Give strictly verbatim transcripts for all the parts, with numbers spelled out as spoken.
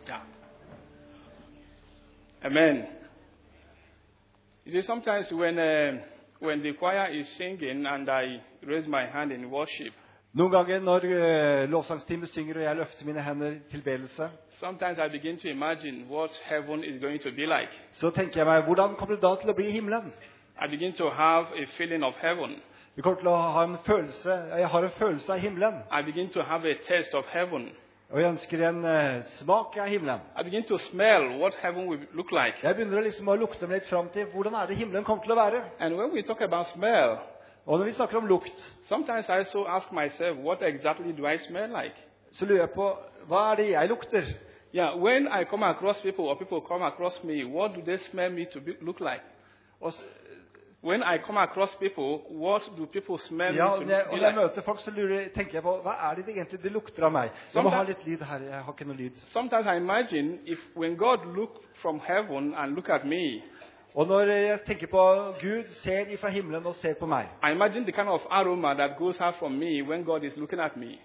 Yeah. Amen. You see, sometimes when uh, when the choir is singing and I raise my hand in worship, Noen ganger når uh, lovsangsteamet synger og jeg løfter mine hender i tilbedelse, sometimes I begin to imagine what heaven is going to be like. så tenker jeg meg, hvordan kommer det da til å bli himmelen? I begin to have a feeling of heaven. Vi kommer til å ha en følelse, jeg har en følelse av himmelen, I begin to have a taste of heaven. og jeg ønsker en uh, smak av himmelen. I begin to smell what heaven will look like. Jeg begynner liksom å lukte meg litt frem til hvordan er det himmelen kommer til å være. And when we talk about smell, Og når vi snakker om lukt, sometimes I also ask myself, what exactly do I smell like? så lurer jeg på, hva er det jeg lukter? Yeah, when I come across people or people come across me, what do they smell me to be, look like? Og, s- When I come across people, what do people smell ja, me og to når jeg, be og når jeg like? møter folk, så lurer, tenker jeg på, hva er det egentlig det lukter av meg? Jeg må ha litt lyd her, jeg har ikke noe lyd. Sometimes I imagine if when God look from heaven and look at me, Og når jeg tenker på Gud ser ifra himmelen og ser på meg, I imagine the kind of aroma that goes out from me when God is looking at me.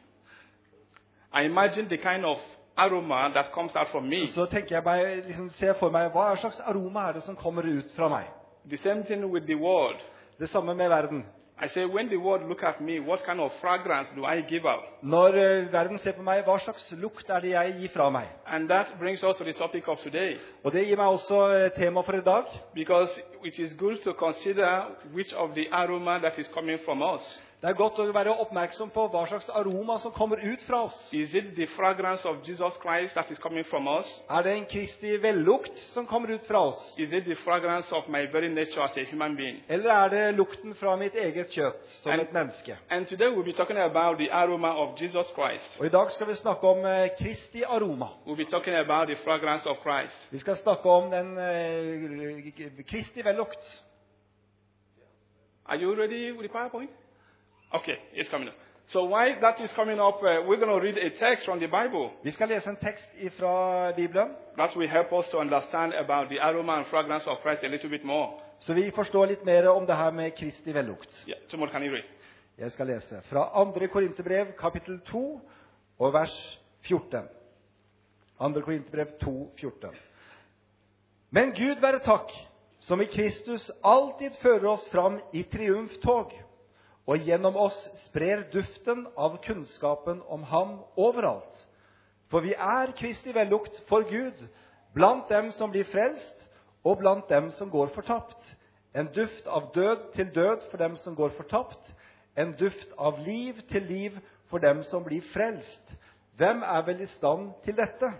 I imagine the kind of aroma that comes out from me. så tenker jeg meg, liksom, ser for meg, hva slags aroma er det som kommer ut fra meg? The same thing with the world. Det samme med verden. I say, when the world look at me, what kind of fragrance do I give out? Når eh, verden ser på meg, hva slags lukt er det jeg gir fra meg? And that brings us to the topic of today. Og det gir meg også eh, tema for i dag. Because it is good to consider which of the aroma that is coming from us. Det er godt å være oppmerksom på hva slags aroma som kommer ut fra oss. Is it the fragrance of Jesus Christ that is coming from us? Er det en Kristi vellukt som kommer ut fra oss? Is it the fragrance of my very nature as a human being? Eller er det lukten fra mitt eget kjøtt som And- et menneske? And today we'll be talking about the aroma of Jesus Christ. Og i dag skal vi snakke om eh, Kristi aroma. We'll be talking about the fragrance of Christ. Vi skal snakke om den eh, Kristi vellukt. Are you ready with the PowerPoint? Okay, it's coming up. So while that is coming up, uh, we're going to read a text from the Bible Vi skal lese en tekst fra Bibelen, that will help us to understand about the aroma and fragrance of Christ a little bit more. så vi forstår litt mer om det her med Kristi vellukt. Yeah, Timothy, can you read? Jeg skal lese fra andre Korinterbrev, kapittel to, og vers fjorten. andre Korinterbrev to, fjorten. Men Gud være takk, som i Kristus alltid fører oss fram i triumftog, og gjennom oss sprer duften av kunnskapen om ham overalt. For vi er Kristi vellukt for Gud, blant dem som blir frelst, og blant dem som går fortapt. En duft av død til død for dem som går fortapt, en duft av liv til liv for dem som blir frelst. Hvem er vel i stand til dette?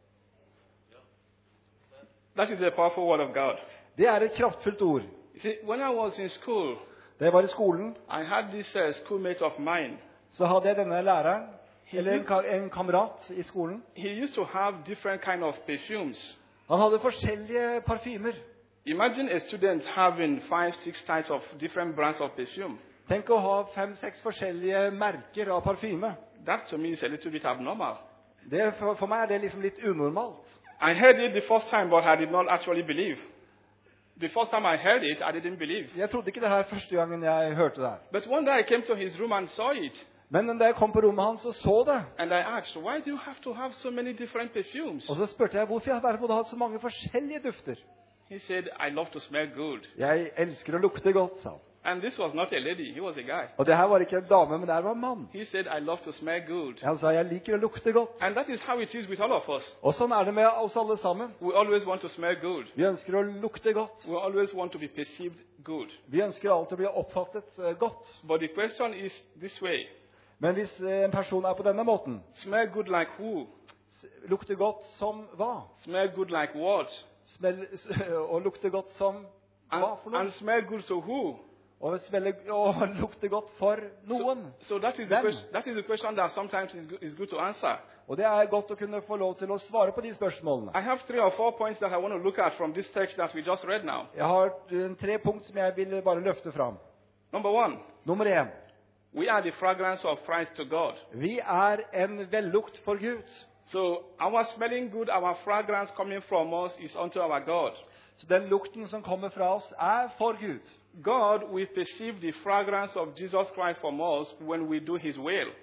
That is a powerful word of God. Det er et kraftfullt ord. You see, when I was in school, Da jeg var i skolen, I had this uh, schoolmate of mine. så hadde jeg denne læreren, eller en, ka en kamerat i skolen. He used to have different kind of perfumes. Han hadde forskjellige parfymer. Imagine a student having five, six types of different brands of perfume. Tenk å ha fem-seks forskjellige merker av parfyme. That to me is a little bit abnormal. Det, for, for meg er det liksom litt unormalt. I heard it the first time, but I did not actually believe. The first time I heard it, I didn't believe. Jeg trodde ikke det her første gangen jeg hørte det her. But one day I came to his room and saw it. Men da jeg kom på rommet hans og så det, And I asked, why do you have to have so many different perfumes? og så spurte jeg hvorfor jeg må ha så mange forskjellige dufter. He said, I love to smell good. Jeg elsker å lukte godt, sa han. And this was not a lady, he was a guy. Og det her var ikke en dame, men det her var en mann. He said, I love to smell good. Han sa, jeg liker å lukte godt. And that is how it is with all of us. Og sånn er det med oss alle sammen. We always want to smell good. Vi ønsker å lukte godt. We always want to be perceived good. Vi ønsker alltid å bli oppfattet eh, godt. But the question is this way. Men hvis eh, en person er på denne måten, Smell good like who? s- lukte godt som hva? Smell good like what? Smell, s- og lukte godt som hva And, for noe? and smell good to who? Og, smelle, og lukte godt for noen. So that is the Them. question, that is the question that sometimes is good, is good to answer. Og det er godt å kunne få lov til å svare på de spørsmålene. I have three or four points that I want to look at from this text that we just read now. Jeg har eh, tre punkt som jeg vil bare løfte fram. Number one, Nummer én. we are the fragrance of Christ to God. Vi er en vellukt for Gud. So our smelling good, our fragrance coming from us is unto our God. Så den lukten som kommer fra oss er for Gud. God will perceive the fragrance of Jesus Christ from us when we do His will.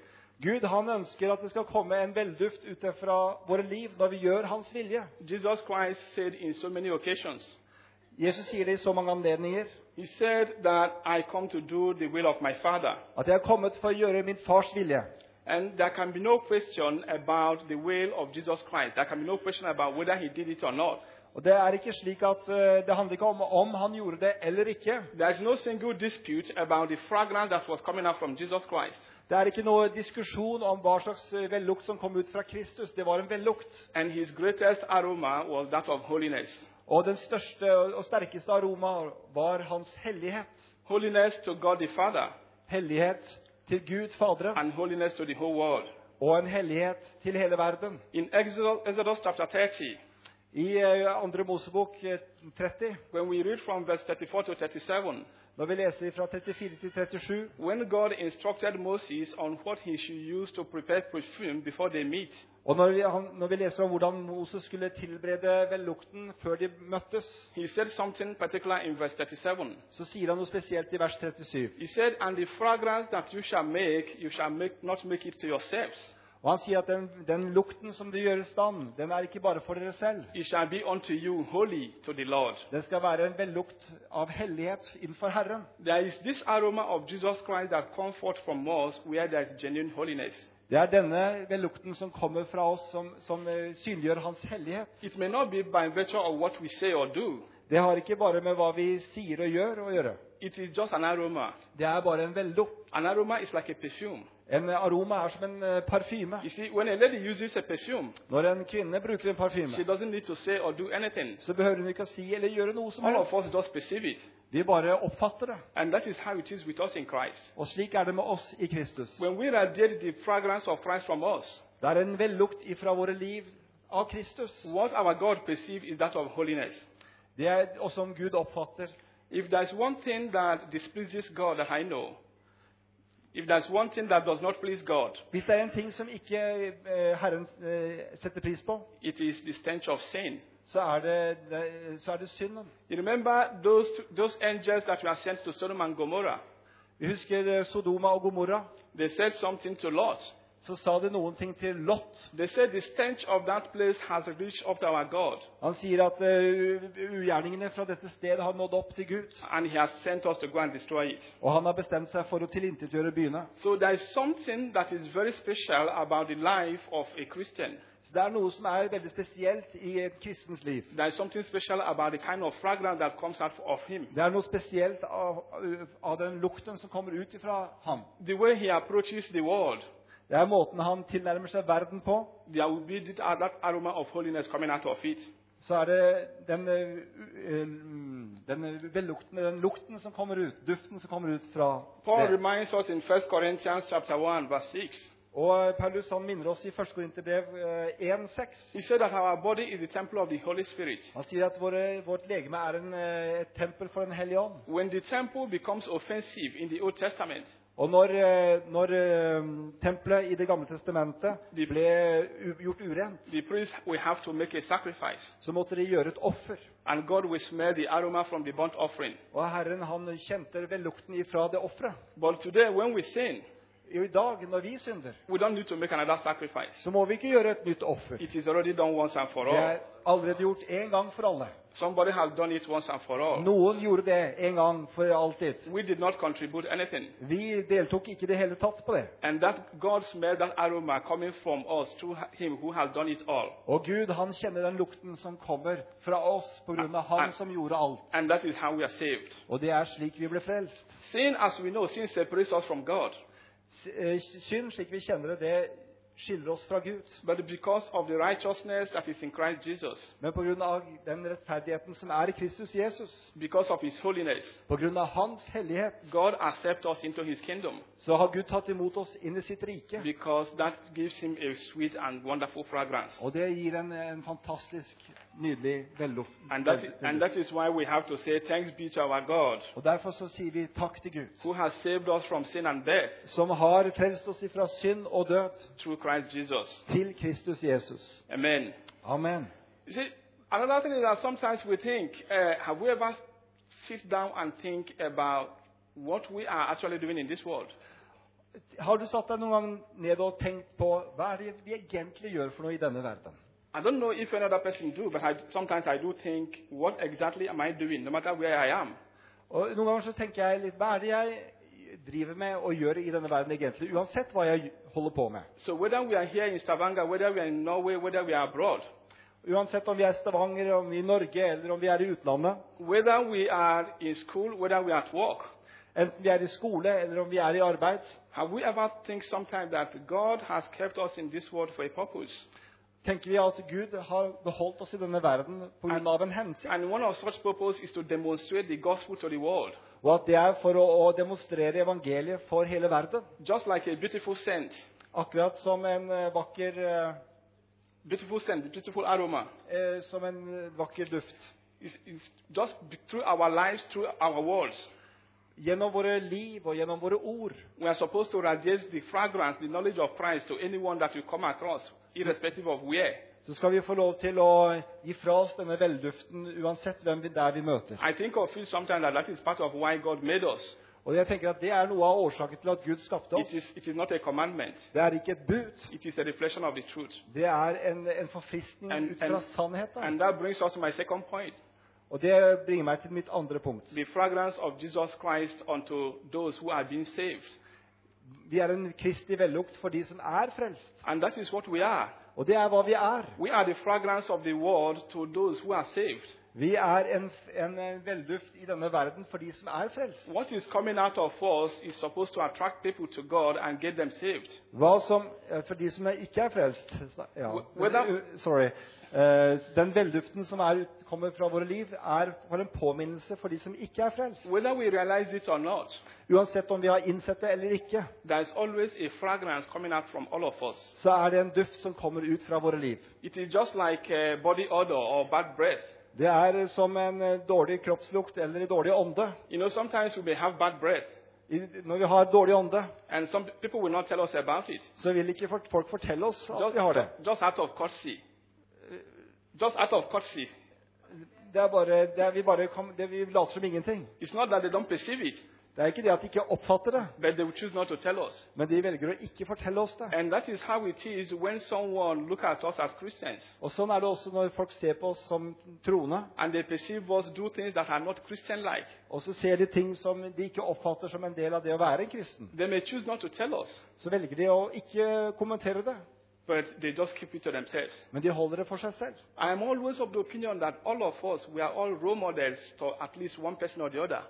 Gud han ønsker at det skal komme en velduft ut fra våre liv når vi gjør hans vilje. Jesus Christ said in so many occasions, Jesus sier det i så mange anledninger, he said that I come to do the will of my Father. at jeg er kommet for å gjøre min fars vilje. And there can be no question about the will of Jesus Christ. There can be no question about whether he did it or not. Og det er ikke slik at uh, det handler ikke om om han gjorde det eller ikke. There is no single dispute about the fragrance that was coming out from Jesus Christ. Det er ikke noe diskusjon om hva slags vellukt som kom ut fra Kristus. Det var en vellukt. And his greatest aroma was that of holiness. Og den største og sterkeste aroma var hans hellighet. Holiness to God the Father. Hellighet til Gud Fadre. And holiness to the whole world. Og en hellighet til hele verden. In Exodus, Exodus chapter thirty, I andre Mosebok tretti, when we read from verse thirty-four to thirty-seven, når vi leser fra trettifire til trettisju, when God instructed Moses on what he should use to prepare perfume before they meet, og når vi, han, når vi leser om hvordan Moses skulle tilberede vellukten før de møttes, he said something particular in verse thirty-seven. så sier han noe spesielt i vers trettisju. He said, and the fragrance that you shall make, you shall make, not make it to yourselves. Og han sier at den, den lukten som det gjør i stand, den er ikke bare for dere selv. It shall be unto you holy to the Lord. Den skal være en vellukt av hellighet innenfor Herren. There is this aroma of Jesus Christ that comes forth from us where there is genuine holiness. Det er denne vellukten som kommer fra oss, som, som uh, synliggjør hans hellighet. It may not be by virtue of what we say or do. Det har ikke bare med hva vi sier og gjør å gjøre. It is just an aroma. Det er bare en vellukt. An aroma is like a perfume. En aroma er som en uh, parfyme. You see, when a lady uses a perfume, Når en kvinne bruker en parfyme, she doesn't need to say or do anything. så behøver hun ikke å si eller gjøre noe som All of helst. us just perceive it. Vi bare oppfatter det. And that is how it is with us in Christ. Og slik er det med oss i Kristus. When we radiate the fragrance of Christ from us, Det er en vellukt ifra våre liv av Kristus. what our God perceives is that of holiness. Det er også som Gud oppfatter. If there's one thing that displeases God that I know, if there's one thing that does not please God, Hvis det er en ting som ikke eh, Herren eh, setter pris på, it is the stench of sin. så er det, det, så er det synden. You remember those, those angels that were sent to Sodom and Gomorrah? Vi husker eh, Sodoma og Gomorra. They said something to Lot. Så sa det noen ting til Lot. They said the stench of that place has reached up to our God, Han sier at eh, ugjerningene fra dette stedet har nådd opp til Gud. and he has sent us to go and destroy it. Og han har bestemt seg for å tilintetgjøre byene. So there is something that is very special about the life of a Christian. Så det er noe som er veldig spesielt i et kristens liv. There is something special about the kind of fragrance that comes out of him. Det er noe spesielt av, av den lukten som kommer ut fra ham. The way he approaches the world, Det er måten han tilnærmer seg verden på. there will be that that aroma of holiness coming out of it. Så er det den, eh, eh, den vellukten, den lukten som kommer ut, duften som kommer ut fra Paul det. reminds us in First Corinthians chapter one, verse six. Og Paulus han minner oss i første Korinterbrev en seks. He said that our body is the temple of the Holy Spirit. Han sier at våre, vårt legeme er en, eh, et tempel for Den hellige ånd. When the temple becomes offensive in the Old Testament, Og når, eh, når eh, tempelet i Det gamle testamentet ble u- gjort urent, the priest will have to make a sacrifice, så måtte de gjøre et offer. and God will smell the aroma from the burnt offering. Og Herren han kjente vellukten ifra det offeret. But today, when we sin, I dag, når vi synder, we don't need to make another sacrifice. så må vi ikke gjøre et nytt offer. It is already done once and for Det all. er allerede gjort en gang for alle. Somebody has done it once and for all. Noen gjorde det en gang for alltid. We did not contribute anything. Vi deltok ikke i det hele tatt på det. And that God smelled that aroma coming from us through him who has done it all. Og Gud han kjenner den lukten som kommer fra oss på grunn av han som gjorde alt. And that is how we are saved. Og det er slik vi ble frelst. Sin, as we know, sin separates us from God. S- eh, Synd, slik vi kjenner det, det skiller oss fra Gud. But because of the righteousness that is in Christ Jesus, Men på grunn av den rettferdigheten som er i Kristus Jesus, because of his holiness, på grunn av hans hellighet, God accepts us into his kingdom, så har Gud tatt imot oss inn i sitt rike. because that gives him a sweet and wonderful fragrance. Og det gir en, en fantastisk, nydelig velluft. And that, and that is why we have to say thanks be to our God, Og derfor så sier vi takk til Gud, who has saved us from sin and death som har frelst oss ifra synd og død through Christ Jesus. til Kristus Jesus. Amen. Amen. You see, another thing is that sometimes we think, uh, have we ever sit down and think about what we are actually doing in this world? Har du satt deg noen gang ned og tenkt på hva er det vi egentlig gjør for noe i denne verden? I don't know if another person do, but I, sometimes I do think, what exactly am I doing, no matter where I am? Og noen ganger så tenker jeg litt, hva er det jeg driver med og gjør i denne verden egentlig, uansett hva jeg holder på med. So whether we are here in Stavanger, whether we are in Norway, whether we are abroad, Uansett om vi er i Stavanger, om vi er i Norge, eller om vi er i utlandet, whether we are in school, whether we are at work, enten vi er i skole eller om vi er i arbeid, have we ever think sometimes that God has kept us in this world for a purpose? tenker vi at Gud har beholdt oss i denne verden på grunn av en hensikt, And one of such purpose is to demonstrate the gospel to the world. og at det er for å, å demonstrere evangeliet for hele verden. Just like a beautiful scent, Akkurat som en eh, vakker, eh, beautiful scent, beautiful aroma. eh, som en eh, vakker duft. It's, it's just through our lives, through our words. Gjennom våre liv og gjennom våre ord. We are supposed to radiate the fragrance, the knowledge of Christ to anyone that we come across, irrespective of where. Så skal vi få lov til å gi fra oss denne velduften uansett hvem vi der vi møter. I think or feel sometimes that that is part of why God made us. Og jeg tenker at det er noe av årsaken til at Gud skapte It oss. is, it is not a commandment. Det er ikke et bud. It is a reflection of the truth. Det er en, en forfriskning And, ut fra and, sannheten. and that brings us to my second point. Og det bringer meg til mitt andre punkt. The fragrance of Jesus Christ unto those who are being saved. Vi er en Kristi vellukt for de som er frelst. And that is what we are. Og det er hva vi er. We are the fragrance of the world to those who are saved. Vi er en, en velduft i denne verden for de som er frelst. What is coming out of us is supposed to attract people to God and get them saved. Hva som, for de som ikke er frelst, ja, Whether- sorry, Eh, den velduften som er, ut- kommer fra våre liv, er for en påminnelse for de som ikke er frelst. Whether we realize it or not, Uansett om vi har innsett det eller ikke, there is always a fragrance coming out from all of us. så er det en duft som kommer ut fra våre liv. It is just like uh, body odor or bad breath. Det er som en eh, dårlig kroppslukt eller en dårlig ånde. You know, sometimes we may have bad breath, I, når vi har dårlig ånde, and some people will not tell us about it. så vil ikke folk folk fortelle oss at Just, vi har det. just out of courtesy. Just out of courtesy. Det er bare, det er, vi bare kom, det, vi later som ingenting. It's not that they don't perceive it, Det er ikke det at de ikke oppfatter det, but they will choose not to tell us. men de velger å ikke fortelle oss det. And that is how it is when someone look at us as Christians Og sånn er det også når folk ser på oss som troende, and they perceive us do things that are not Christian-like. og så ser de ting som de ikke oppfatter som en del av det å være en kristen. They may choose not to tell us, Så velger de å ikke kommentere det, but they just keep it to themselves. men de holder det for seg selv. I am always of the opinion that all of us, we are all role models to at least one person or the other.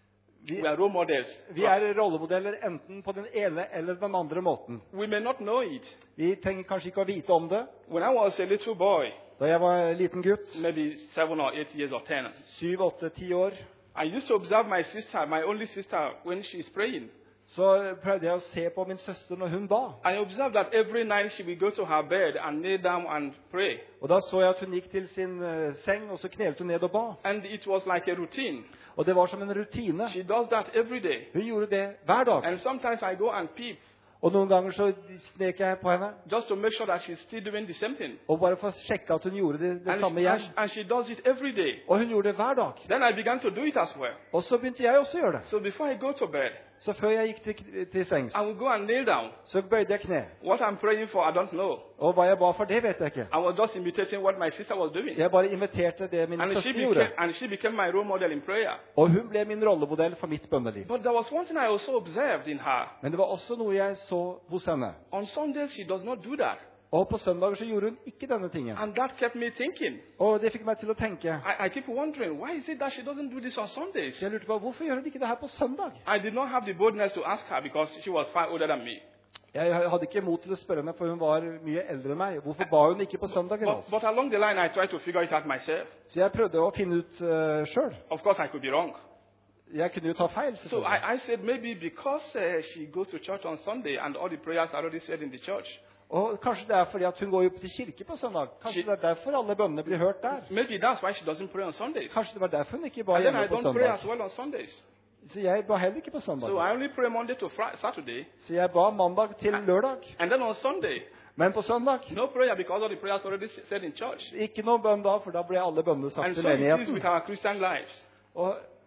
Vi, We are role models. vi er rollemodeller enten på den ene eller den andre måten. We may not know it. Vi trenger kanskje ikke å vite om det. When I was a little boy, Da jeg var liten gutt, maybe seven or eight years or ten, syv, åtte, ti år, I used to observe my sister, my only sister, when she's praying. så prøvde jeg å se på min søster når hun ba. I observed that every night she would go to her bed and kneel down and pray. Og da så jeg at hun gikk til sin eh, seng, og så knelte hun ned og ba. And it was like a routine. Og det var som en rutine. She does that every day. Hun gjorde det hver dag. And sometimes I go and peep Og noen ganger så snek jeg på henne, just to make sure that she's still doing the same thing. og bare for å sjekke at hun gjorde det, det And, samme and, igjen. and she does it every day. Og hun gjorde det hver dag. Then I began to do it as well. Og så begynte jeg også å gjøre det. So before I go to bed, Så før jeg gikk til, til sengs, I will go and kneel down. så bøyde jeg kne. What I'm praying for, I don't know. Og hva jeg ba for, det vet jeg ikke. I was just imitating what my sister was doing. Jeg bare inviterte det min And she, søster became, gjorde. and she became my role model in prayer. Og hun ble min rollemodell for mitt bønneliv. But there was one thing I also observed in her. Men det var også noe jeg så hos henne. On Sundays, she does not do that. Og på søndager så gjorde hun ikke denne tingen. And that kept me thinking. Og det fikk meg til å tenke. I, I keep wondering, why is it that she doesn't do this on Sundays? Så jeg lurte på, hvorfor gjør hun ikke det her på søndag? I did not have the boldness to ask her because she was far older than me. Jeg hadde ikke mot til å spørre henne, for hun var mye eldre enn meg. Hvorfor ba hun ikke på søndager? But, Altså? but along the line, I tried to figure it out myself. Så jeg prøvde å finne ut uh, sjøl. Of course, I could be wrong. Jeg kunne jo ta feil. So selvfølgelig. I, I said maybe because uh, she goes to church on Sunday and all the prayers are already said in the church. Og kanskje det er fordi at hun går jo til kirke på søndag. Kanskje det er derfor alle bønnene blir hørt der. Maybe that's why she doesn't pray on Sundays. Kanskje det var derfor hun ikke ba And then I hjemme på don't pray søndag. as well on Sundays. Så jeg ba heller ikke på søndag. So I only pray Monday to Friday, Saturday. Så jeg ba mandag til lørdag. And then on Sunday, Men på søndag no prayer because all the prayers already said in church. ikke noe bønn da, for da ble alle bønnene sagt And til so it is with menigheten. our Christian lives. Og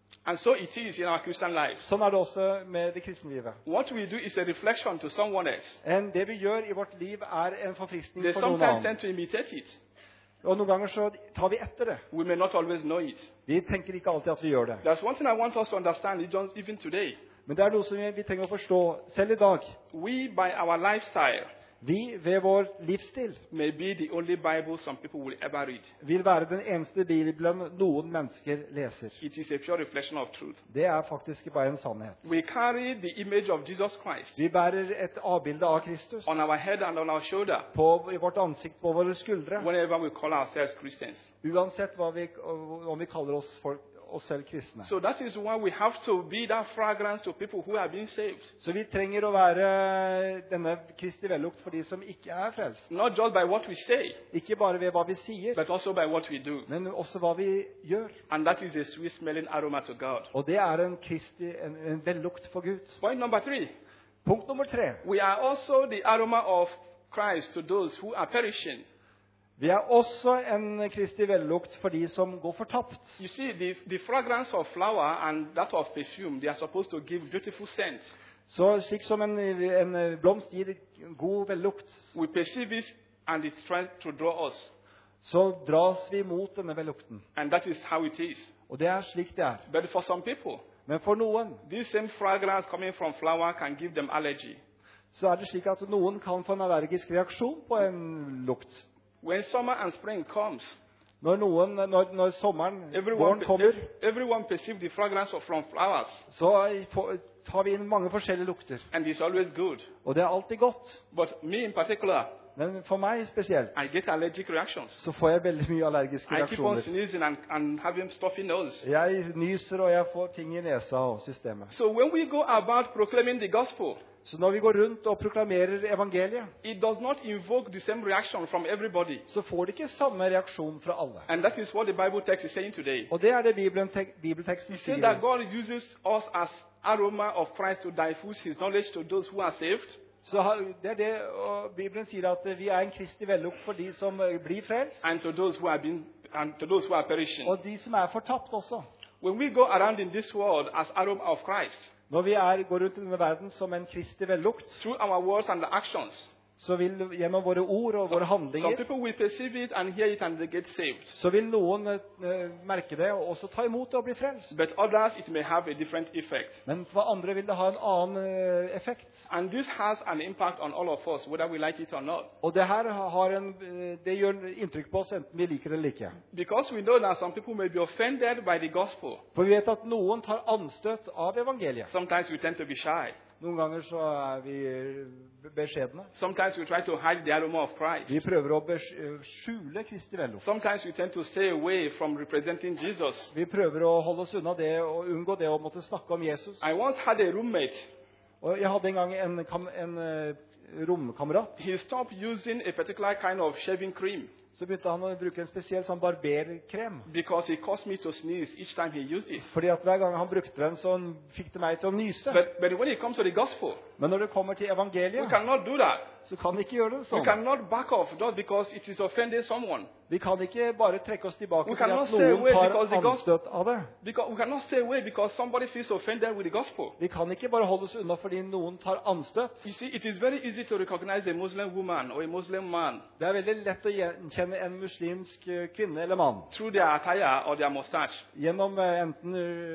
And so it is in our Christian lives. Sånn er det også med det kristne livet. What we do is a reflection to someone else. En, det vi gjør i vårt liv, er en forfriskning They for noen sometimes annen. tend to imitate it. Og noen ganger så tar vi etter det. We may not always know it. Vi tenker ikke alltid at vi gjør det. There's one thing I want us to understand even today. Men det er noe som vi, vi trenger å forstå selv i dag. We, by our lifestyle, Vi ved vår livsstil may be the only Bible some people will ever read. vil være den eneste Bibelen noen mennesker leser. It is a pure reflection of truth. Det er faktisk bare en sannhet. We carry the image of Jesus Christ Vi bærer et avbilde av Kristus on our head and on our shoulder på i vårt ansikt, på våre skuldre, whenever we call ourselves Christians. uansett hva vi, om vi kaller oss, folk, oss selv kristne. So that is why we have to be that fragrance to people who are being saved. Så vi trenger å være denne Kristi vellukt for de som ikke er frelst. Not just by what we say, Ikke bare ved hva vi sier, but also by what we do. men også hva vi gjør. And that is a sweet smelling aroma to God. Og det er en, Kristi, en, en vellukt for Gud. Point number three. Punkt nummer tre. We are also the aroma of Christ to those who are perishing. Vi er også en Kristi vellukt for de som går fortapt. You see, the, the fragrance of flower and that of perfume, they are supposed to give beautiful scent. Så slik som en, en blomst gir god vellukt, We perceive it and it's trying to draw us. så dras vi mot denne vellukten. And that is how it is. Og det er slik det er. But for some people, Men for noen this same fragrance coming from flower can give them allergy. så er det slik at noen kan få en allergisk reaksjon på en lukt. When summer and spring comes, Når, noen, når, når sommeren, everyone, våren kommer, everyone perceives the fragrance of from flowers, så får- tar vi inn mange forskjellige lukter. and it's always good. Og det er alltid godt. But me in particular, Men for meg spesielt I get allergic reactions. så får jeg veldig mye allergiske I keep on reaksjoner. sneezing and, and having stuffy nose. Jeg nyser, og jeg får ting i nesa og systemet. So when we go about proclaiming the gospel, Så når vi går rundt og proklamerer evangeliet, it does not invoke the same reaction from everybody. så får det ikke samme reaksjon fra alle. And that is what the Bible text is saying today. Og det er det Bibelen, tek- bibelteksten It says that sier. God uses us as aroma of Christ to diffuse his knowledge to those who are saved, Så har- det er det, og Bibelen sier at vi er en Kristi vellukt for de som eh, blir frelst, and to those who are being, and to those who are perishing. og de som er fortapt også. When we go around in this world as aroma of Christ, Når vi er, går rundt i denne verden som en Kristi vellukt, through our words and actions, så vil gjennom våre ord og våre some handlinger, people will perceive it and hear it and they get saved. så vil noen eh, merke det og også ta imot det og bli frelst. But others, it may have a different effect. Men for andre vil det ha en annen eh, effekt. And this has an impact on all of us, whether we like it or not. Og det her har en, eh, det gjør inntrykk på oss enten vi liker det eller ikke. Because we know that some people may be offended by the gospel. For vi vet at noen tar anstøt av evangeliet. Sometimes we tend to be shy. Noen ganger så er vi eh, beskjedne. Sometimes we try to hide the aroma of Christ. Vi prøver å bes- eh, skjule Kristi vellukt. Sometimes we tend to stay away from representing Jesus. Vi prøver å holde oss unna det og unngå det å måtte snakke om Jesus. I once had a roommate. Og jeg hadde en gang en, kam, en eh, romkamerat. He stopped using a particular kind of shaving cream Så begynte han å bruke en spesiell sånn barberkrem. because he caused me to sneeze each time he used it. Fordi at hver gang han brukte den, så fikk det meg til å nyse. But, but when it comes to the gospel, Men når det kommer til we evangeliet, cannot do that. så kan vi ikke gjøre det We sånn. cannot back off just because it is offending someone. Vi kan ikke bare trekke oss tilbake We fordi cannot at stay noen away tar because the gospel- anstøt av det. Because we cannot stay away because somebody feels offended with the gospel. Vi kan ikke bare holde oss unna fordi noen tar anstøt. You see, it is very easy to recognize a Muslim woman or a Muslim man Det er veldig lett å gjenkjenne en muslimsk eh, kvinne eller mann through their attire or their mustache. gjennom eh, enten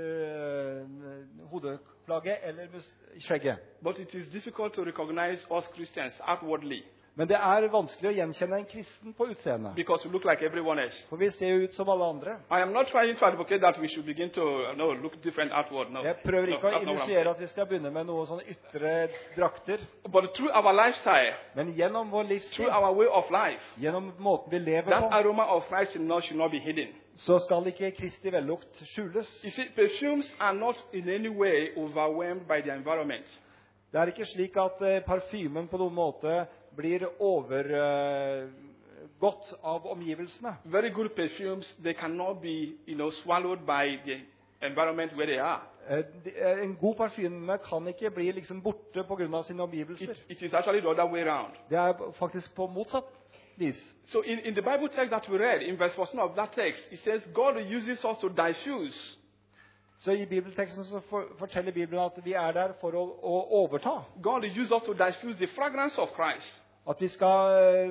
øh, hodeplagget eller mus- skjegget. But it is difficult to recognize us Christians outwardly Men det er vanskelig å gjenkjenne en kristen på utseendet. because we look like everyone else. For vi ser jo ut som alle andre. I am not trying to advocate that we should begin to uh, no, look different outward. No, Jeg prøver no, ikke å that's not what I'm initiere at vi skal begynne med noe sånn ytre drakter. saying. But through our lifestyle, Men gjennom vår livsstil, through our way of life, gjennom måten vi lever that på, aroma of Christ in us should not be hidden. så skal ikke Kristi vellukt skjules. You see, perfumes are not in any way overwhelmed by the environment. Det er ikke slik at eh, parfymen på noen måte blir overgått av omgivelsene. Very good perfumes, they cannot be, you know, swallowed by the environment where they are. Eh, de- eh, En god parfyme kan ikke bli liksom borte på grunn av sine omgivelser. It, it is actually the other way around. Det er faktisk på motsatt vis. So in, in the Bible text that we read, in verse fourteen of that text, it says God uses us to diffuse. Så i bibelteksten så for, forteller Bibelen at vi er der for å, å overta. God will use us to diffuse the fragrance of Christ, At vi skal eh,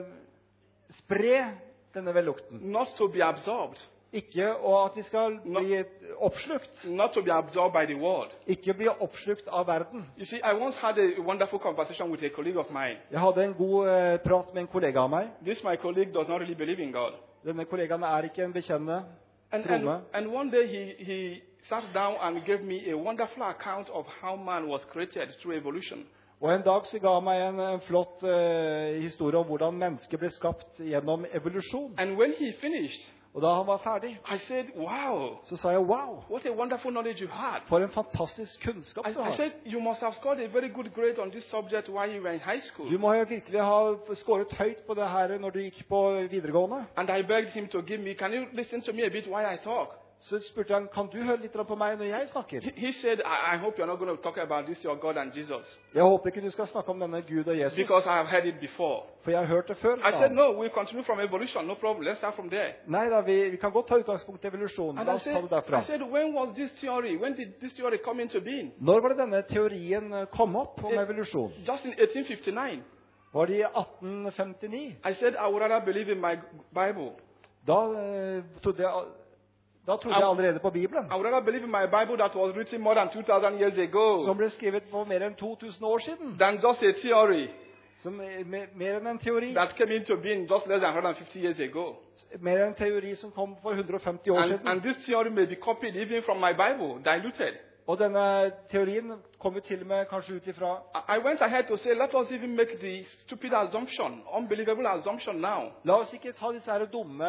spre denne vellukten. not to be absorbed, Ikke, og at vi skal bli oppslukt. not to be absorbed by the world. Ikke bli oppslukt av verden. You see, I once had a wonderful conversation with a colleague of mine. Jeg hadde en god eh, prat med en kollega av meg. This my colleague does not really believe in God. Denne kollegaen er ikke en bekjennende And, tromme. and, and one day he, he sat down and gave me a wonderful account of how man was created through evolution. Og en dag så ga han meg en, en flott eh, historie om hvordan mennesket ble skapt gjennom evolusjon. And when he finished, Og da han var ferdig, I said, wow, så sa jeg, wow, what a wonderful knowledge you had. for en fantastisk kunnskap I, du I har. said, you must have scored a very good grade on this subject while you were in high school. Du må jo virkelig ha skåret høyt på det her når du gikk på videregående. And I begged him to give me, can you listen to me a bit while I talk? Så spurte han, kan du høre litt på meg når jeg snakker? He, he said, I, I hope you're not going to talk about this, your God and Jesus, Jeg håper ikke du skal snakke om denne Gud og Jesus, because I have heard it before. for jeg har hørt det før. I sa said, han. no, we'll continue from evolution, no problem. Let's start from there. Nei da, vi, vi kan godt ta utgangspunkt i evolusjonen. And La I oss ta said, det derfra. I said, when was this theory? When did this theory come into being? Når var det denne teorien eh, kom opp om Eh, evolusjon? Just in eighteen fifty-nine. Var det i atten femtini? I said, I would rather believe in my Bible. Da eh, trodde jeg, da trodde jeg allerede på Bibelen, I would rather believe in my Bible that was written more than two thousand years ago som ble skrevet for mer enn to tusen år siden. than just a theory Som er me- mer enn en teori. that came into being just less than one hundred fifty years ago. Mer enn en teori som kom for hundre og femti år And, siden. and this theory may be copied even from my Bible, diluted. Og denne teorien kom jo til og med kanskje ut ifra. I I went ahead to say, let us even make the stupid assumption, unbelievable assumption now. La oss ikke ta disse her dumme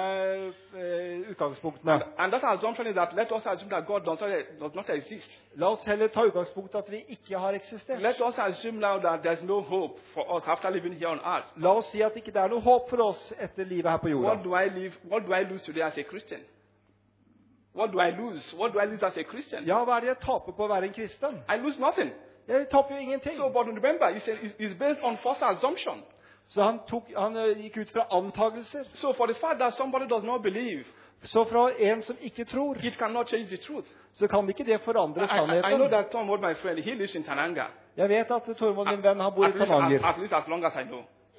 eh, utgangspunktene. And, and that assumption is that let us assume that God does not, does not exist. La oss heller ta utgangspunkt at vi ikke har eksistert. Let us assume now that there's no hope for us after living here on earth. La oss si at ikke det er noe håp for oss etter livet her på jorda. What do I live? What do I lose today as a Christian? What do I lose? What do I lose as a Christian? Ja, hva er det jeg taper på å være en kristen? I lose nothing. Jeg taper jo ingenting. So, but remember, it's, a, it's based on false assumption. Så han, tok, han eh, gikk ut fra antagelser. So, for the fact that somebody does not believe, Så fra en som ikke tror, it cannot change the truth. så kan ikke det forandre I, I, I know sannheten. that Tom, my friend, he lives in Tananga. Jeg vet at Tormod, min venn, han bor i At least, Tananger. at, at least as long as I know.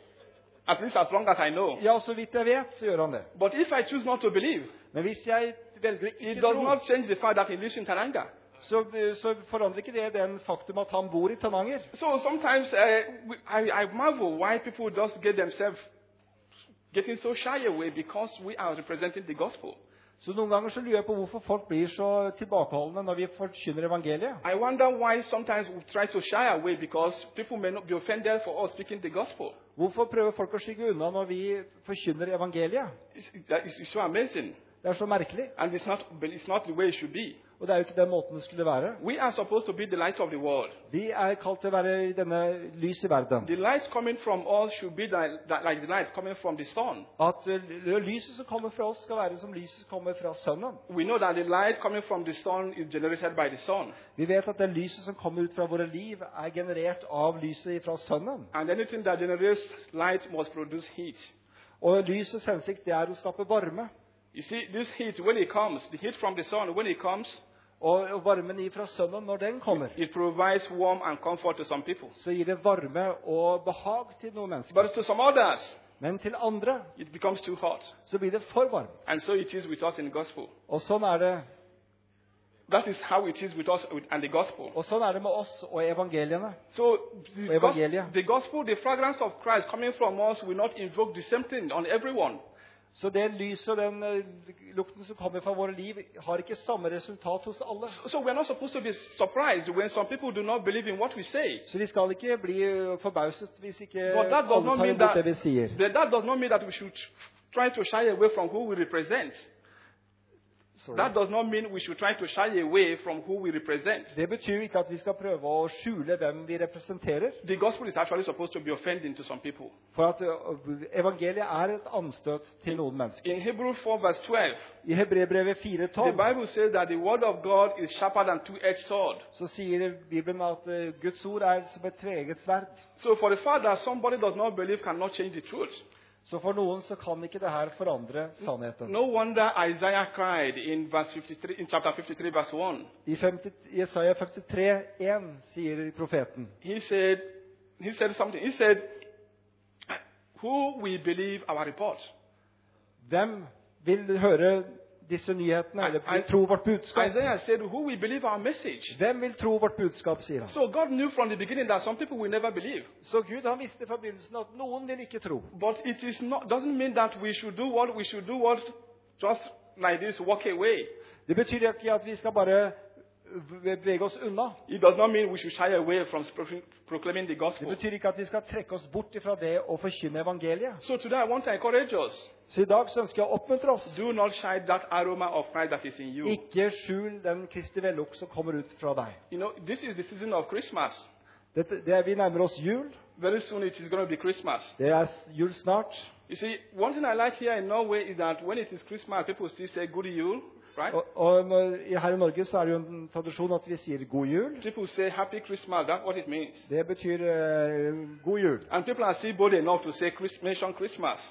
At least as long as I know. Ja, så vidt jeg vet, så gjør han det. But if I choose not to believe, Men hvis jeg velger å it ikke does tro, not change the fact that he lives in Tananga. så, så forandrer ikke det den faktum at han bor i Tananger. So sometimes uh, we- I, I marvel why people just get themselves getting so shy away because we are representing the gospel. Så noen ganger så lurer jeg på hvorfor folk blir så tilbakeholdne når vi forkynner evangeliet. I wonder why sometimes we try to shy away because people may not be offended for us speaking the gospel. Hvorfor prøver folk å skygge unna når vi forkynner evangeliet? It's, it's, it's so amazing. Det er så merkelig. And it's not, but it's not the way it should be. Og det er jo ikke den måten det skulle være. We are supposed to be the light of the world. Vi er kalt til å være i denne lys i verden. The light coming from us should be the, the, like the light coming from the sun. At uh, lyset som kommer fra oss skal være som lyset som kommer fra sønnen. We know that the light coming from the sun is generated by the sun. Vi vet at det lyset som kommer ut fra våre liv er generert av lyset fra sønnen. And anything that generates light must produce heat. Og lysets hensikt det er å skape varme. You see, this heat, when it comes, the heat from the sun, when it comes, Og og varmen ifra sønnen, når den kommer, it provides warmth and comfort to some people. så gir det varme og behag til noen mennesker. But to some others, Men til andre it becomes too hot. så blir det for varmt. And so it is with us in the gospel. Og sånn er det, That is how it is with us and the gospel. og sånn er det med oss og evangeliene. So the, Og evangeliet. gos- the gospel, the fragrance of Christ coming from us will not invoke the same thing on everyone. Så det lyset og den eh, lukten som kommer fra våre liv, har ikke samme resultat hos alle. So we're not supposed to be surprised when some people do not believe in what we say. Så vi skal ikke bli eh, forbauset hvis ikke But that does alle not tar mean imot det that, vi sier. but that does not mean that we should try to shy away from who we represent. Sorry. That does not mean we should try to shy away from who we represent. Det betyr ikke at vi skal prøve å skjule hvem vi representerer. The gospel is actually supposed to be offending to some people. For at eh, evangeliet er et anstøt til noen mennesker. In Hebrews four verse twelve, I Hebreerbrevet fire the tolv Bible says that the word of God is sharper than two-edged sword. så sier Bibelen at eh, Guds ord er som et tveegget sverd. So for the fact that somebody does not believe cannot change the truth. Så for noen så kan ikke det her forandre sannheten. No wonder Isaiah cried in verse fifty-three, in chapter fifty-three, verse one. I femti, Jesaja femtitre, en sier profeten. He said, he said something. He said, "Who will believe our report?" Hvem vil høre disse nyhetene, eller vil tro vårt budskap? Isaiah said, "Who will believe our message?" Hvem vil tro vårt budskap, sier han. So God knew from the beginning that some people will never believe. Så Gud han visste fra begynnelsen at noen vil ikke tro. But it is not, doesn't mean that we should do what we should do what just like this, walk away. Det betyr ikke at vi skal bare bevege oss unna. It does not mean we should shy away from proclaiming the Det gospel. betyr ikke at vi skal trekke oss bort fra det å forkynne evangeliet. So today I want to encourage us. Så i dag så ønsker jeg å oppmuntre oss. Do not shy that aroma of Christ that is in you. Ikke skjul den Kristi vellukt som kommer ut fra deg. You know, this is the season of Christmas. Dette, det er, vi nærmer oss jul. Very soon it is going to be Christmas. Det er jul snart. You see, one thing I like here in Norway is that when it is Christmas, people still say good Jul, right? Og, og når, her i Norge så er det jo en tradisjon at vi sier god jul. People say happy Christmas, that's what it means. Det betyr eh, god jul. And people are still bold enough to say Christ, mention Christmas.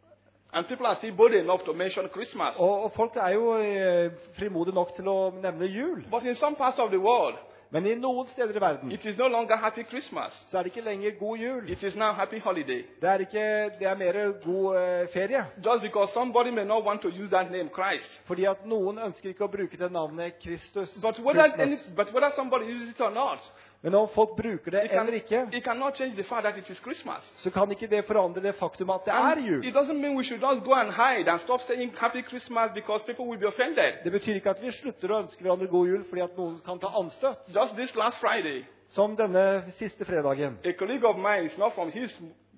And people are still bold enough to mention Christmas. Og, og folk er jo eh, frimodige nok til å nevne jul. But in some parts of the world, Men i noen steder i verden it is no longer happy Christmas. så er det ikke lenger god jul. It is now happy holiday. Det er, ikke, det er mer god eh, ferie. Just because somebody may not want to use that name, Christ. Fordi at noen ønsker ikke å bruke det navnet Kristus. But whether, any, Christmas. but whether somebody uses it or not, Men om folk bruker det it, can, eller ikke, it cannot change the fact that it is Christmas. så kan ikke det forandre det faktum at det er And jul. it doesn't mean we should just go and hide and stop saying happy Christmas because people will be offended. Det betyr ikke at vi slutter å ønske hverandre god jul fordi at noen kan ta anstøt. Just this last Friday, Som denne siste fredagen. a colleague of mine is not from his,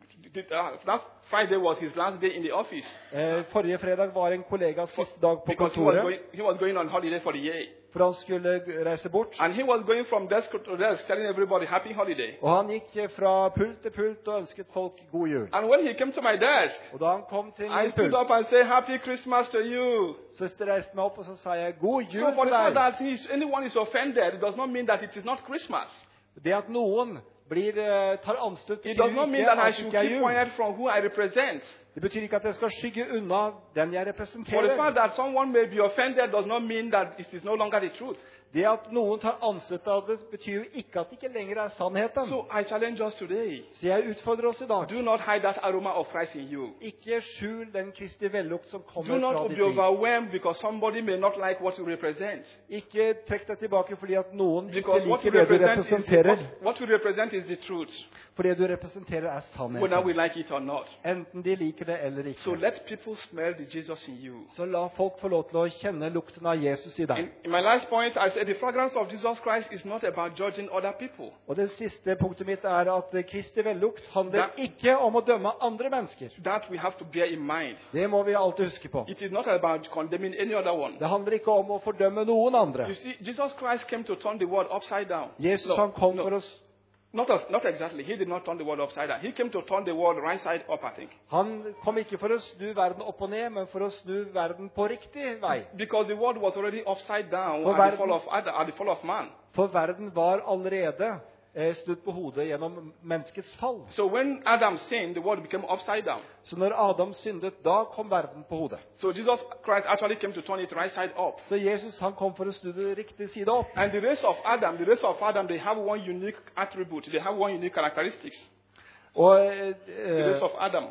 uh, that Friday was his last day in the office. Eh, forrige fredag var en kollegas siste dag på Because he was, kontoret, going, he was going on holiday for the year. for han skulle reise bort. And he was going from desk to desk telling everybody happy holiday. Og han gikk eh, fra pult til pult og ønsket folk god jul. And when he came to my desk, Og da han kom til I min stood pult, up and said happy Christmas to you. så reiste jeg meg opp og så sa jeg god So jul for til the fact deg. that he's, anyone is offended, it does not mean that it is not Christmas. Det at noen blir, eh, tar anstøt It betyr does not mean ikke that I at det should ikke er keep jul. quiet from who I represent. Det betyr ikke at jeg skal skygge unna den jeg For the representerer. fact that someone may be offended does not mean that it is no longer the truth. Det at noen tar anstøt av det, betyr jo ikke at det ikke lenger er sannheten. So I challenge us today. Så jeg utfordrer oss i dag. Do not hide that aroma of Christ in you. Ikke skjul den Kristi vellukt som Do kommer not fra ditt be liv. overwhelmed because somebody may not like what you represent. Ikke trekk deg tilbake fordi at noen ikke Because what you liker det du represent is, representerer. what, what you represent is the truth, For det du representerer er whether sannheten. we like it or not. Enten de liker det eller So ikke. let people smell the Jesus in you. Så la folk få lov til å kjenne lukten av Jesus i deg. In, in my last point, I said the fragrance of Jesus Christ is not about judging other people. Og det siste punktet mitt er at Kristi vellukt handler Da- ikke om å dømme andre mennesker. That we have to bear in mind. Det må vi alltid huske på. It is not about condemning any other one. Det handler ikke om å fordømme noen andre. You see, Jesus Christ came to turn the world upside down. Jesus No, han kom no, for oss. not, as- not exactly. He did not turn the world upside down. He came to turn the world right side up, I think. Han kom ikke for å snu verden opp og ned, men for å snu verden på riktig vei. Because the world was already upside down Og at the verden- fall of Adam, at the fall of man. For verden var allerede eh, snudd på hodet gjennom menneskets fall. So when Adam sinned, the world became upside down. Så når Adam syndet, da kom verden på hodet. So Jesus Christ actually came to turn it right side up. Så Jesus han kom for å snu det riktig side opp. And the race of Adam, the race of Adam, they have one unique attribute. They have one unique characteristics. Og, eh, The race of Adam.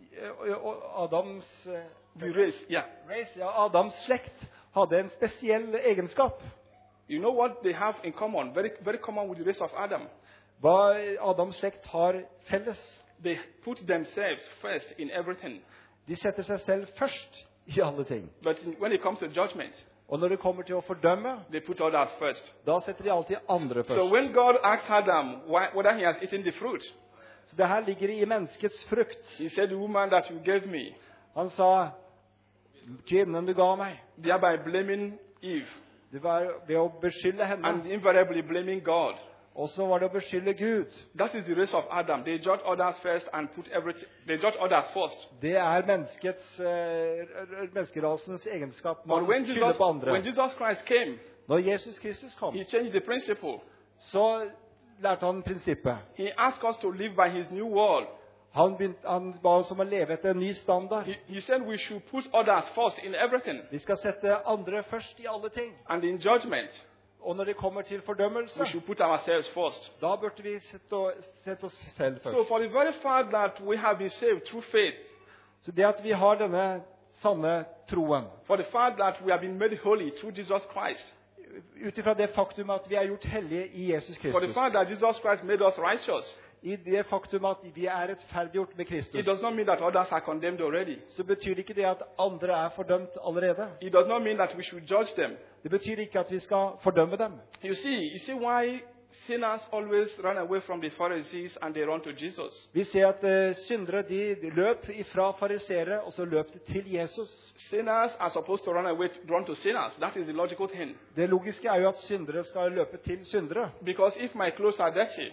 eh, og Adams eh, The race, yeah. race, ja, Adams slekt hadde en spesiell egenskap. You know what they have in common? Very, very common with the race of Adam. Hva Adams slekt har felles? They put themselves first in everything. De setter seg selv først i alle ting. But when it comes to judgment, Og når det kommer til å fordømme, they put others first. da setter de alltid andre So først. when God asked Adam why, whether he has eaten the fruit, Så det her ligger i menneskets frukt. he said, the woman that you gave me, Han sa, kvinnen du ga meg, thereby blaming Eve, det var ved å beskylde henne, and invariably blaming God. og så var det å beskylde Gud. That is the race of Adam. They judge others first and put everything. They judge others first. Det er menneskets, eh, menneskerasens egenskap. Man But when skylder Jesus, på andre. when Jesus Christ came, Når Jesus Kristus kom, he changed the principle. så lærte han prinsippet. He asked us to live by his new world. Han, begynte, han ba oss om å leve etter en ny standard. He, he said we should put others first in everything. Vi skal sette andre først i alle ting. And in judgment, Og når det kommer til we fordømmelse, should put ourselves first. da burde vi sette, sette oss selv So først. for the very fact that we have been saved through faith, Så det at vi har denne sanne troen, for the fact that we have been made holy through Jesus Christ, ut ifra det faktum at vi er gjort hellige i Jesus for the Kristus, fact that Jesus Christ made us righteous, i det faktum at vi er rettferdiggjort med it Kristus, does not mean that others are condemned already. så betyr det ikke det at andre er fordømt allerede. It does not mean that we should judge them. Det betyr ikke at vi skal fordømme dem. You see, you see why sinners always run away from the Pharisees and they run to Jesus. Vi ser at uh, syndere de løp ifra farisere, og så løp de til Jesus. Sinners are supposed to run away, run to sinners. That is the logical thing. Det logiske er jo at syndere skal løpe til syndere. Because if my clothes are dirty,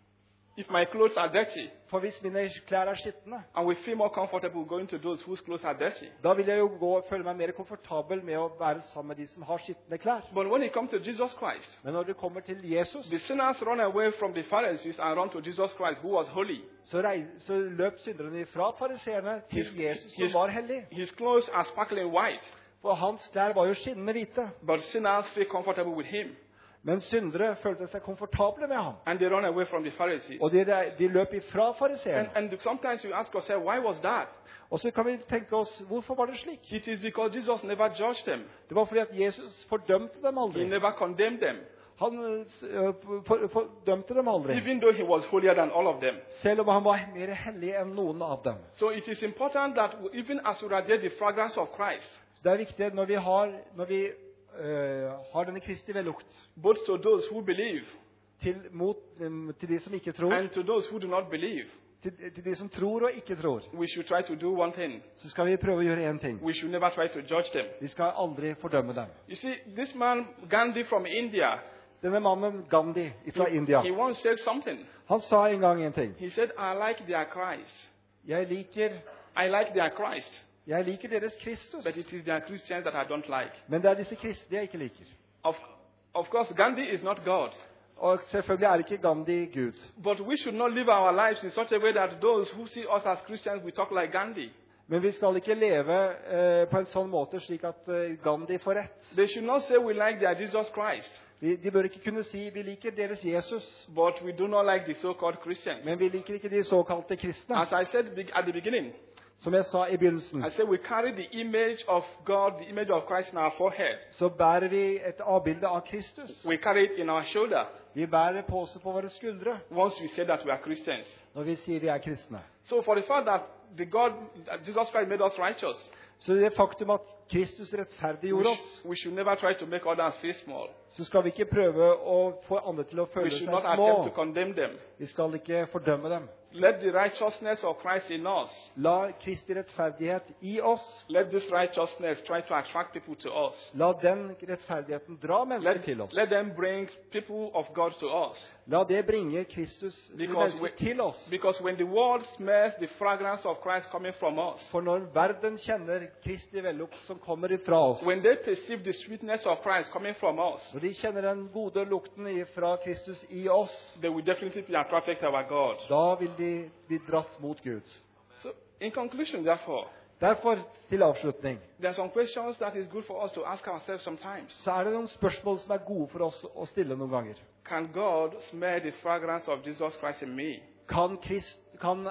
if my clothes are dirty, For hvis mine klær er skitne, and we feel more comfortable going to those whose clothes are dirty. da vil jeg jo gå, føle meg mer komfortabel med å være sammen med de som har skitne klær. But when it comes to Jesus Christ, Men når det kommer til Jesus, the sinners run away from the Pharisees and run to Jesus Christ, who was holy. så, rei, så løp synderne fra fariserene til Jesus, som var hellig. His clothes are sparkling white, For hans klær var jo skinnende hvite. but sinners feel comfortable with him, Men syndere følte seg komfortable med ham. and they run away from the Pharisees. Og de, de løp ifra And, fariserene. and sometimes you ask yourself, why was that? Og så kan vi tenke oss, hvorfor var det slik? It is because Jesus never judged them. Det var fordi at Jesus fordømte dem He aldri. never condemned them, Han øh, for, fordømte dem aldri. even though he was holier than all of them. Selv om han var mer hellig enn noen av dem. So it is important that even as we radiate the fragrance of Christ, Så det er viktig at når vi har, når vi, øh, har denne Kristi vellukt both to those who believe til, mot, øh, til de som ikke tror, and to those who do not believe, til, til de som tror og ikke tror, we should try to do one thing. så skal vi prøve å gjøre én ting. We should never try to judge them. Vi skal aldri fordømme dem. You see, this man, Gandhi from India, Denne mannen Gandhi fra India, he once said something. han sa en gang en ting. He said, I like their Christ. Jeg liker, I like their Christ, jeg liker deres Kristus, but it is their Christians that I don't like. men det er disse kristne jeg ikke liker. Of, of course, Gandhi is not God. Og selvfølgelig er ikke Gandhi Gud. But we should not live our lives in such a way that those who see us as Christians, we talk like Gandhi. Men vi skal ikke leve eh, på en sånn måte slik at eh, Gandhi får rett. They should not say we like their Jesus Christ, Vi, de bør ikke kunne si vi liker deres Jesus, but we do not like the so-called Christians. men vi liker ikke de såkalte kristne. As I said be- at the beginning, Som jeg sa i begynnelsen, I said we carry the image of God, the image of Christ in our forehead. så bærer vi et avbilde av Kristus. We carry it in our shoulder Vi bærer på oss på våre skuldre once we say that we are Christians. når vi sier vi er kristne. So for the fact that the God, that Jesus Christ made us righteous, Så det faktum at Kristus we, rettferdiggjorde oss, sh- we should never try to make others feel small. så skal vi ikke prøve å få andre til å We føle should seg not attempt to små. condemn them. Vi skal ikke fordømme dem. Let the righteousness of Christ in us, La Kristi rettferdighet i oss, let this righteousness try to attract people to us. la den rettferdigheten dra mennesker Let, til oss. let them bring people of God to us. La det bringe Kristus Because mennesker we- til oss. Because when the world smells the fragrance of Christ coming from us, For når verden kjenner Kristi vellukt som kommer ifra oss, when they perceive the sweetness of Christ coming from us, når de kjenner den gode lukten fra Kristus i oss, they will definitely be attracted to our God. da vil de bli dratt mot Gud. So, in conclusion, therefore, Derfor, til avslutning, there are some questions that is good for us to ask ourselves sometimes. så er det noen spørsmål som er gode for oss å stille noen ganger. Can God smell the fragrance of Jesus Christ in me? Kan, Krist, kan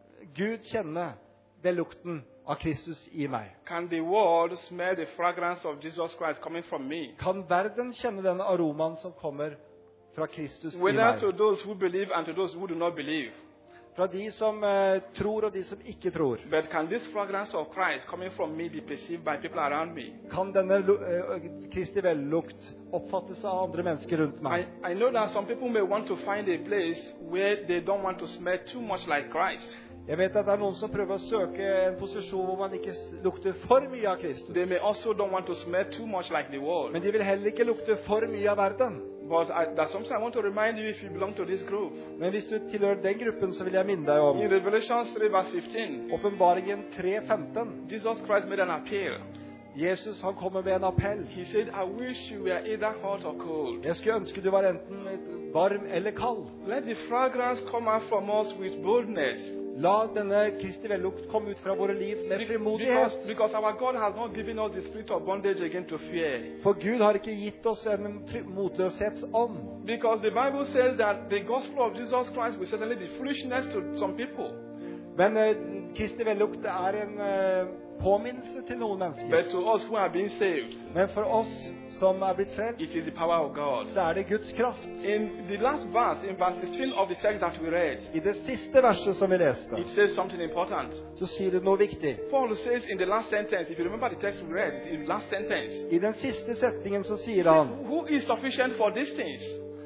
Gud kjenne vellukten av Kristus i meg? Can the world smell the fragrance of Jesus Christ coming from me? Kan verden kjenne den aromaen som kommer fra Kristus i Whether meg? to those who believe and to those who do not believe. Fra de som eh, tror og de som ikke tror. But can this fragrance of Christ coming from me be perceived by people around me? Kan denne lu- eh, Kristi vellukt oppfattes av andre mennesker rundt I, meg? I know that some people may want to find a place where they don't want to smell too much like Christ. Jeg vet at det er noen som prøver å søke en posisjon hvor man ikke s- lukter for mye av Kristus. They may also don't want to smell too much like the world. Men de vil heller ikke lukte for mye av verden. But I, that's something I want to remind you if you belong to this group. Men hvis du tilhører den gruppen, så vil jeg minne deg om In Revelation three verse fifteen, Åpenbaringen tre femten. Jesus Christ made an appeal. Jesus han kommer med en appell. He said, I wish you were either hot or cold. Jeg skulle ønske du var enten varm eller kald. Let the fragrance come out from us with boldness. La denne Kristi vellukt komme ut fra våre liv med Be- frimodighet. Because, because our God has not given us the spirit of bondage again to fear. For Gud har ikke gitt oss en fri- motløshetsånd. Because the Bible says that the gospel of Jesus Christ will certainly be foolishness to some people. Men eh, Kristi vellukt er en eh, påminnelse til noen mennesker. But to us who are being saved, Men for oss som er blitt frelst, it is the power of God. så er det Guds kraft. In the last verse, in verse sixteen of the text that we read, I det siste verset som vi leste, it says something important. så sier det noe viktig. Paul says in the last sentence, if you remember the text we read, in the last sentence, I den siste setningen så sier han, who is sufficient for these things?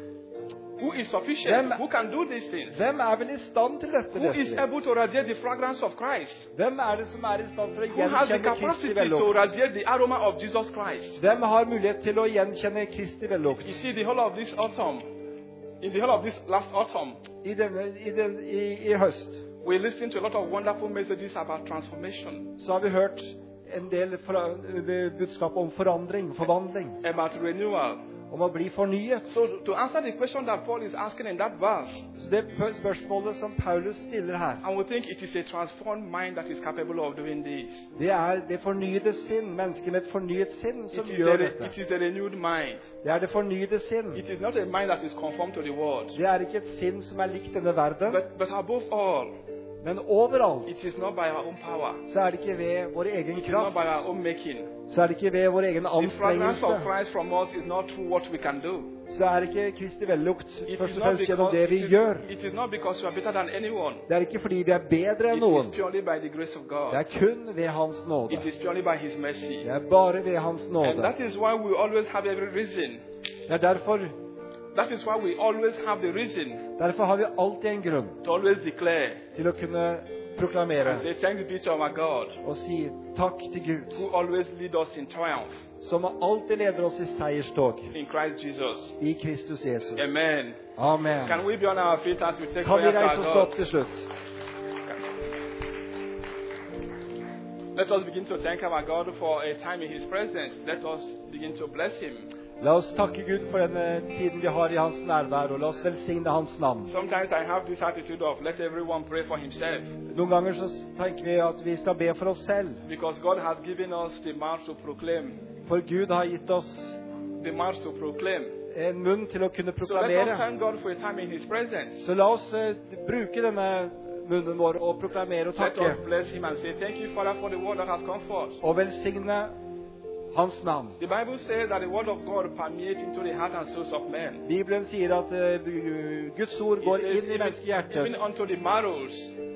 Who is sufficient? Them- Who can do these things? hvem er vel i stand til dette? Who is virkelig? able to radiate the fragrance of Christ? Hvem er det som er i stand til å Who has the gjenkjenne Kristi capacity to vellukt? radiate the aroma of Jesus Christ? Hvem har mulighet til å gjenkjenne Kristi vellukt? You see, the whole of this autumn, in the whole of this last autumn, I, denne, i, den, i, I høst we listened to a lot of wonderful messages about transformation, så har vi hørt en del fra, budskap om forandring, forvandling, about renewal. om å bli fornyet. So to answer the question that Paul is asking in that verse, Så det spørsmålet som Paulus stiller her, I would think it is a transformed mind that is capable of doing this. det er det fornyede sinn, mennesket med et fornyet sinn, som It is, gjør a, dette. it is a renewed mind. Det er det fornyede sinn. It is not a mind that is conformed to the world. Det er ikke et sinn som er likt denne verden, But, but above all, men overalt it is not by our own power. så er det ikke ved vår egen It is not kraft, by our own making. så er det ikke ved vår egen The fragrance of anstrengelse, Christ from us is not through what we can do. så er det ikke Kristi vellukt It først is, og not fremst gjennom because, det it, vi gjør. is, it is not because we are better than anyone. Det er ikke fordi vi er bedre enn It noen. is purely by the grace of Det God. er kun ved Hans nåde. It is purely by His mercy. Det er bare ved Hans And nåde. that is why we always have every reason. Det er derfor, That is why we always have the reason derfor har vi alltid en grunn to always declare til å kunne proklamere and say thanks be to our God og si takk til Gud, who always leads us in triumph som alltid leder oss i seierstog in Christ Jesus. i Kristus Jesus. Amen. Amen. Can we be on our feet as we take Kan vi prayer to reise our oss God? opp til slutt? Let us begin to thank our God for a time in His presence. Let us begin to bless Him. La oss takke Gud for denne tiden vi har i Hans nærvær, og la oss velsigne Hans navn. Sometimes I have this attitude of let everyone pray for himself, Noen ganger så tenker vi at vi skal be for oss selv, because God has given us the mouth to proclaim. for Gud har gitt oss The mouth to proclaim. en munn til å kunne So let us proklamere. thank God for a time in His presence. Så la oss eh, bruke denne munnen vår og proklamere og Let takke, us bless Him and say thank you, Father, for the word that has come forth. og velsigne Hans navn. The Bible says that the word of God permeates into the heart and souls of men. Bibelen sier at eh, Guds ord It går says inn i even, even menneskehjertet, unto the marrows,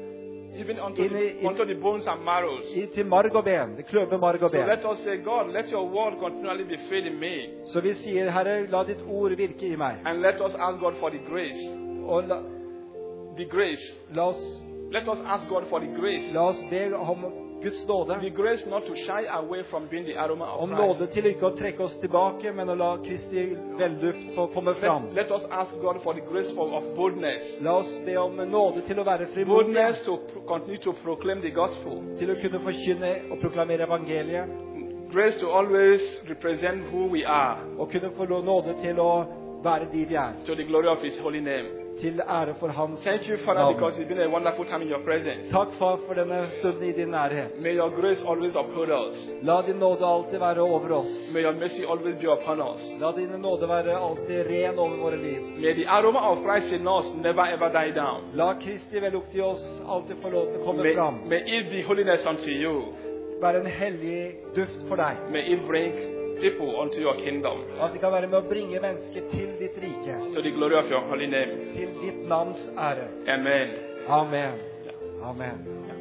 even unto In the, the- in- unto the bones and marrows. i- til marg og ben. Det kløver marg og So ben. let us say, God, let your word continually be fed in me. Så vi sier, Herre, la ditt ord virke i meg. And let us ask God for the grace. Og la, The grace. la, oss, Let us ask God for the grace. la oss be om Guds nåde. The grace not to shy away from being the aroma of Om Christ. nåde til ikke å trekke oss tilbake, men å la Kristi velluft få komme fram. Let, let us ask God for the grace for, of boldness. La oss be om nåde til å være frimodige, Boldness to pro- continue to proclaim the gospel. til å kunne forkynne og proklamere evangeliet, Grace to always represent who we are og kunne få lov- nåde til å være de vi er, to the glory of His holy name. til ære for Hans Thank you, Father, navn. because it's been a wonderful time in your presence. Takk, Far, for denne stunden i din nærhet. May your grace always uphold us. La din nåde alltid være over oss. May your mercy always be upon us. La din nåde være alltid ren over våre liv. May the aroma of Christ in us never ever die down. La Kristi vellukt i oss alltid få lov til å komme May, fram. may it be holiness unto you. Være en hellig duft for deg. May it bring people unto your kingdom. At det kan være med å bringe mennesker til ditt rike, To the glory of your holy name. til ditt navns ære. Amen. Amen. Amen.